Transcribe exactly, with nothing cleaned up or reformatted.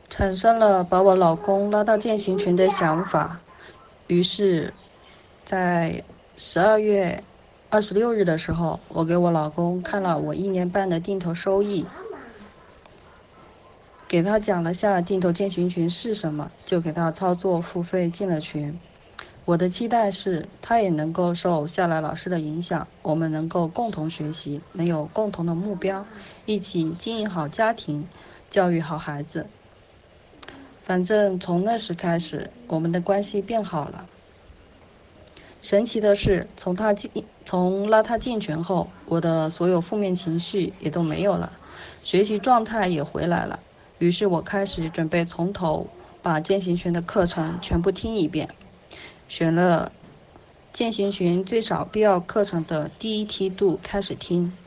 产生了把我老公拉到践行群的想法。于是，在十二月二十六日的时候，我给我老公看了我一年半的定投收益，给他讲了下定投践行群是什么，就给他操作付费进了群。我的期待是，他也能够受夏来老师的影响，我们能够共同学习，能有共同的目标，一起经营好家庭，教育好孩子。反正从那时开始，我们的关系变好了。神奇的是，从他进从拉他进群后，我的所有负面情绪也都没有了，学习状态也回来了。于是我开始准备从头把践行群的课程全部听一遍，选了践行群最少必要课程的第一梯度开始听。